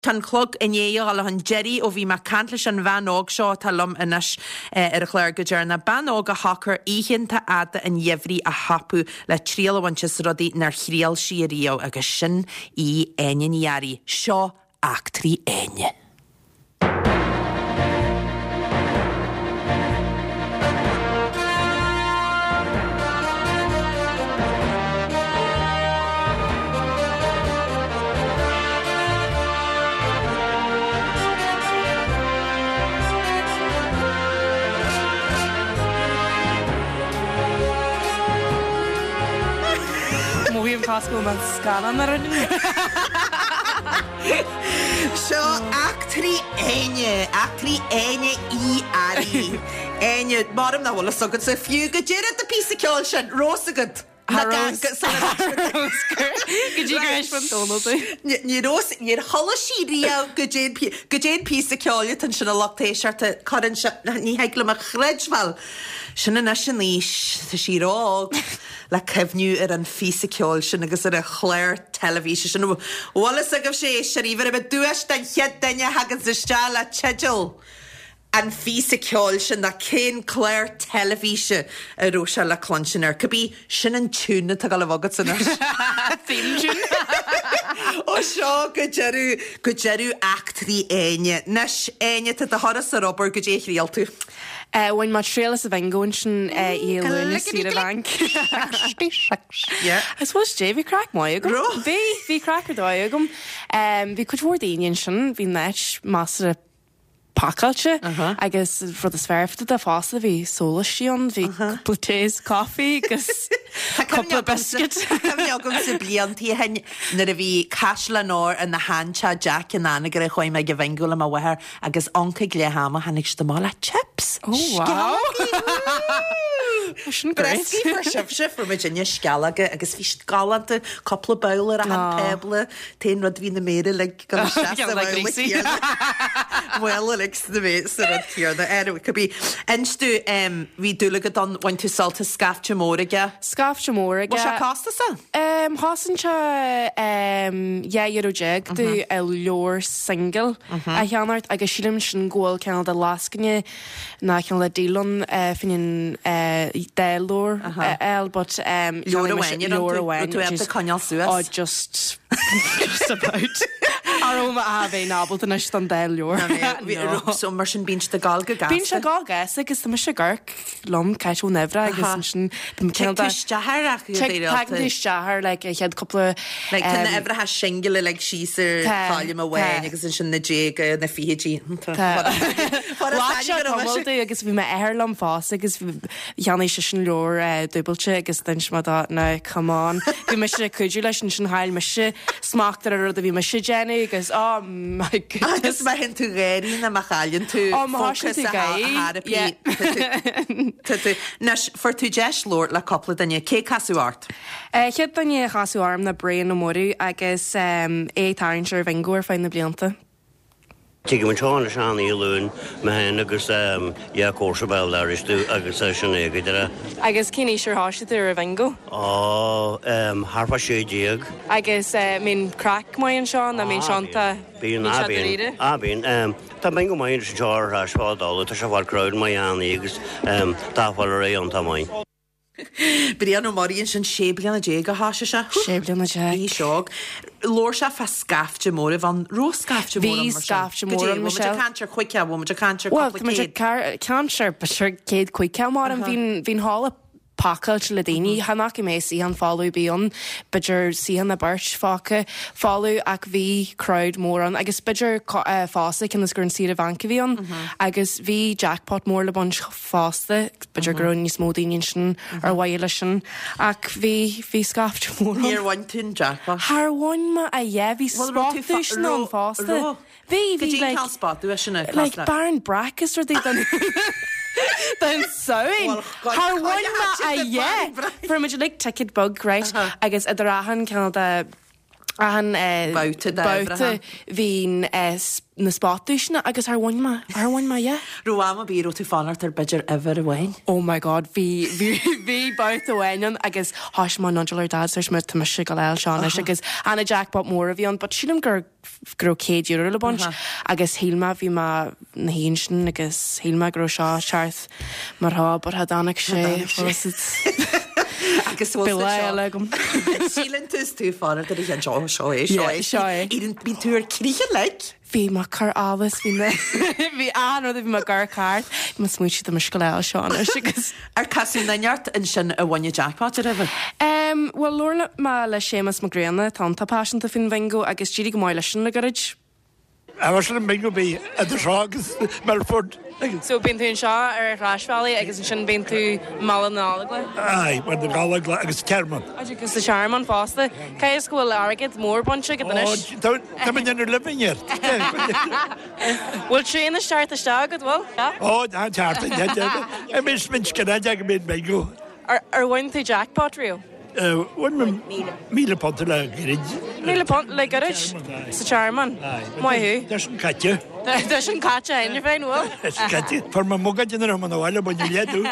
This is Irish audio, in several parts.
Tan clog in éo all an Jerry ó bhí mar cantlis an bhanog seo talum inis ar a chléir go dear na banog a hacar íhinnta ada an jefri a hapu le tríalhaintes rodí nar chríal siarío agus sin í ainiari seo actrí aine. We've Costco man scalan ar an. Seo actrí aine í ari. Aine bottom na wala sogad sa fiú go deiread the piece of ceol sin rósagad. Níor chola síríá go déad pí a ceáile tan sinna lachtéisiart chuann ní heagla a chreidhil sinna na sin níos tá sírá le cehniú ar an fí a ceáil sin agus ar a chléir televíse sin bhlas a go sé seríomhar a dúas den chead daine hagan sa steáil a teideal. An fí a ceáil sin na cén chléir televíse a róise le clansinar. Cabí sin an túna tá gal bhagad san ó seo go dearú actrí aine. Nes aine tá thoras a Robert go dé rial tú. When my trail is a vengoin sin luna sí a bank. Yeah. I suppose Jay crack my agum. Vi cracker doigum. Vi could word Indian sin vi net master Pakalche, I guess for the sverfte the fossil vi solashion vi couple coffee gus couple of biscuits. Agum sa blianttí hen na a bhí casla nóir an na hancha Jack and Anna gur chuim me go bhaingúla a bhhair agus onca gléhama hanig sta mála chips. Oh wow. Bresci for sif for Virginia scalaga agus fi galanta couple of bowler a han pebble ten rod vi na mere like gan well like the way so that here the air it could be enstu vi dúlagad an want to salta scafte móriga was a costa sa hasancha euro jeg du a leor single a cheanart agus sílim sin ggóil ceanna de lascanne na cean le dílon finin Delor, but just about. Aroma have nabalt and I stand Delor. So merchant beans the galga gas. Beans the galga, agus the mishagark, lum, catch will never, I guess, and check Jahar, like I had a couple of like ever has shingle like she's volume away, agus in the jig and the Fiji. I guess we met Erlum Foss, I guess Yanni Shishin Lore, Dubbleche, I guess then Shmada, no, come on. We misha Kujulash and Shinhile Misha, smacked her or the Misha Jenny, because oh my goodness. I guess my hand to ready in a Machallian to focus a harapy. Nash for to Jesh Lord, la couple than your cake has art. Hit than your has arm the brain no more, I guess 8 hours or Vingor find the Blianta. Tig man trána seán í lún me hen agus cósa bell aristu agus sinna gidere. Agus cíní sure háiste ar a bhaingo? Harpa sé díag. Agus mín crack mai an seán a mín seánta bín tá bingo mai an seár a spádála tá se bhar crowd mai anna agus dáhfuil ré an tamáin. Brian O'Morian sin séblian a dé go háise se? Séblian a dé. Í seog. Lór se fa scafte mór van róscafte mór. Bhí scafte mór an Michelle. Cancer quick wo cancer well, cancer, but sure céad quick mar an bhín hála Pakalt le daoine hanach I mééis an fáú bíon beidir síhan na bairt fácha fáú ach bhí crowd mór an agus beidir fásta cin gur an siad a bhanca bhíon agus bhí jackpot mór le bunch fásta beidir gur níos mó daoine sin ar bhaile sin ach bhí scaft mór an. Níor bhain tún jackpot. Thar bhain ma a bhí spotú sin an fásta. Bhí like Baron Brackus or they done then sewing. How one ma a yeah. From a like ticket bug, right? I guess at the rahan kind of the an Bouta hín na spáúisna agus arhain mai Ruama bíró tú fanart ar beidir ever ahhain. Oh my god, hí bout ahhainan agus háis má nodular dáir mu tá se go leil seánna agus anna jackpot mór a bhíon, but sílam gur €100 le bunt agus hílma bhí má na hísin agus hílma gro seo seart marthá bar hadanach sé agus legum. Sílantas tú fanart ar an seo seo ín bí túr críe le? Bhí mar car álas bhí anrad a bhí mar gar cart má smuiti do musco leil seánna agus. Ar casú naart in sin a bhaine jackpot a rih? Well Lorna má le sémas magréanna tanta páisianta fin vengo agus tíí go máid lei sin na garid. Ewer sin bingo bí a de rágus Melford. So bíon tú seo ar ráisfáí agus sin bíon tú mal nála. Ai, mar de gála agus Cerman. Agus sa Charman fásta, Cai is gohfuil agad mór bonse go danis? Tá inar living yet. Bhfuil trí na start a stagad bhil? Ó, ná teartta, a mis minch gan ag bíon bingo. Ar bhain tú jackpot riú? Bhain míle ponta le girid. Míle pont le garid sa Charman? Maiú? There's an catja. There's an catja in your vein, well? There's an catja. For my mugad in the room on the wall, but you do.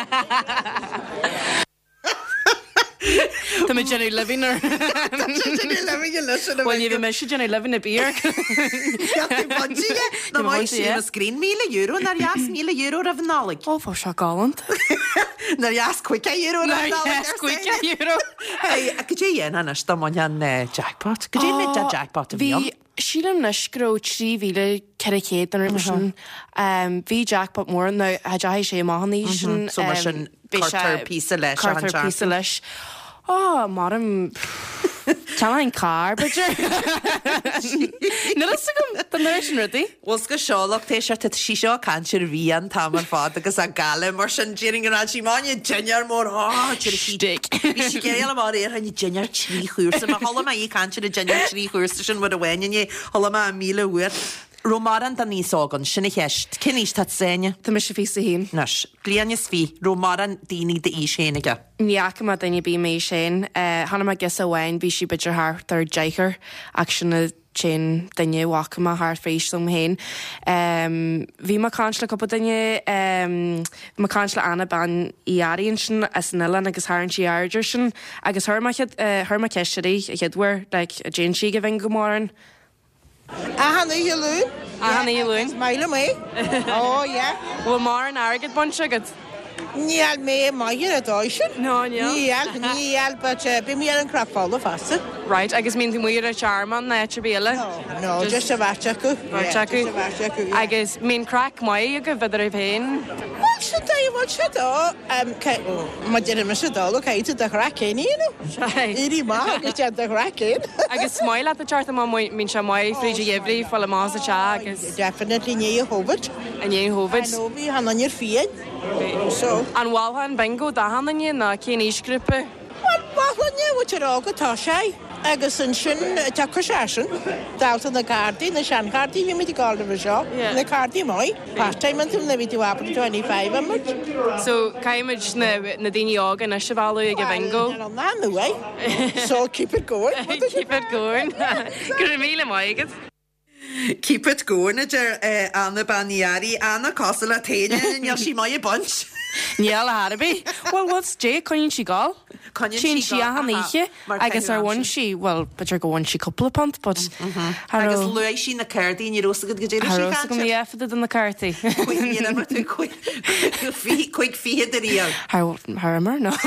Tá mé Jenny living or well you me Jenny living a beer. Na mai sé a screen €1 nar jas €1 a bhnálig. Ó fá se galant. Nar jas €1 Hey, a go dé dhéana sta man jackpot. Go dé jackpot a bhí. Sílam nasgró 3,000 céad an rimission. Bhí jackpot mór na a sé máhanní sin so mar sin Carter pí leis. Oh, madam. Táin car, beidir. Nulas gom den nuris rudí? Was go seolach té se sí seo cantir bhí an tamar fád agus a galile mar sin ddíring an sí máine dinear mór Stick. Bhí si géile mar éar hain dinear trí chuúrsa a thola í cantir a dinear trí chuúrsta sin bud a bhhaine thola a míle uair. Romaran dan níos ágan sinna cheist, cinníos tá séine? Tá me se fi sa hín. Nas, blianis fi, Romaran dínig de ísénige. Níacha má daine bí mé sin, hanna má gus a bhain bhí si beidir háart ar deichar ach sinna sin daine wacha má háart fééis som héin. Bhí má cánsla copa daine má cánsla anna ban íaríonn sin as nila agus háann si aidir sin agus thuma ceisteí a cheadhar le a Jane si go bhain go mórin. Hanna í lún? Hanna í lún? Maile mé? Ó, ja. Bhfuil mar an agad bon sigad? Níl mé maigir a dáisisin? No, níl, but bí mí an crapála fasta. Right, agus mín tú muir a Charman na etre béle? No, just a bhateacu. Agus mín crack mai a go bheidir a bhéin? Well, sin daimh se dá, má deidir me se dála caiite de chracéin íú? Irí má agus de chracéin. Agus smaile a charta má mín se mai fríidir dhéhrí fáil más a te agus? Definitely ní a hóbid. A ní hóbid? No, bhí hanna níor fiin. So. An bháilhan bingo da hanna na cén ísgrúpa? Well, bháilhan bhúte rága tá sé. Agus an sin teachar sesin, dáta na cardí, na sean cardí bhí mit gáilda bh seo, na cardí mai, part-timeantum na bhí appa 25 amid. So, caiimiid na daine ága na se bháú ag a bingo? Ná nuai, so keep it going. Keep it going. Gur míle maigad. Keep it going, Anna Baniari, Anna Costa Taine, and Yoshi Maya Bunch. Níl a Harbí? Well, what's Jay? Coinn si gáil? Sin si a haníe, agus ar bhain si, well, but ar gohain si couple of pont, but... Agus luéis sin na cardí ní rosa go géidir sí cantir. Rosa go mí efadad an na cartaí. Cuig fiad a ríal. Harmar, no.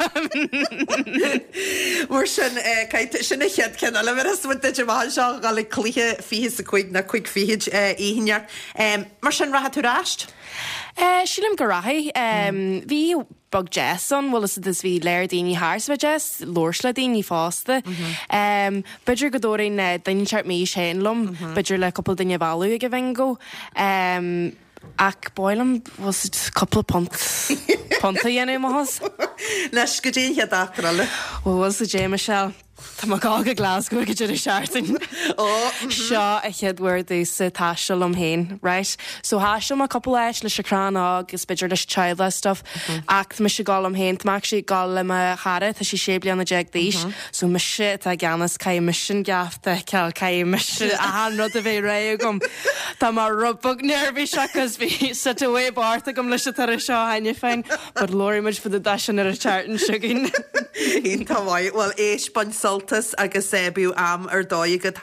Mar sinna chead cen a leveras mu de bháil seo gáil le clíthe fiad sa cuig na cuig fiad íhineart. Mar sin ratha tú ráist? Sílim go rathaí. Bhí bog Jesson, bhfuil is bhí léir daoine háirs bh Jess, lórsla daoine fásta. Beidir go dóirín daoine teart mí séanlumm, beidir le couple daoine bhú ag a bhaingo. Ach bóilm was couple ponta dhéanú mahas. Leis go dtíon chead achtarala. Was a Jay Michelle. Tá má gága Glasgow go deidir seaartain. Seo a cheadhhuiir dú sa taiisiil am héin, right? So háisiom a couple leis leis serán agus beidir leis childless stuff ach me se gáil am héin, máach sé gáil le a chara tá sí sé blianna deag díis, so me si a ganas cai mission gafta ceall cai mission a hanrod a bheith ré gom. Tá mar rubbog nervhí seachas bhí sa tú é barta gom leis tar a seo haine féin, but Lori muid fud a daisian ar a chartan sigin. Ín tá bhaid, well éis ban soltas agus sébiú am ar dói go